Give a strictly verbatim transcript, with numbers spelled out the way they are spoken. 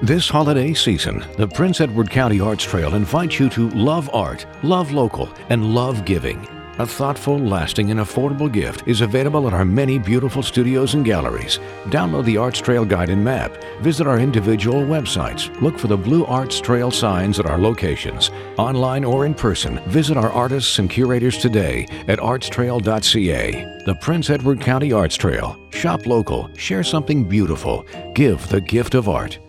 This holiday season, the Prince Edward County Arts Trail invites you to love art, love local, and love giving. A thoughtful, lasting, and affordable gift is available at our many beautiful studios and galleries. Download the Arts Trail Guide and Map. Visit our individual websites. Look for the blue Arts Trail signs at our locations. Online or in person, visit our artists and curators today at arts trail dot c a. The Prince Edward County Arts Trail. Shop local. Share something beautiful. Give the gift of art.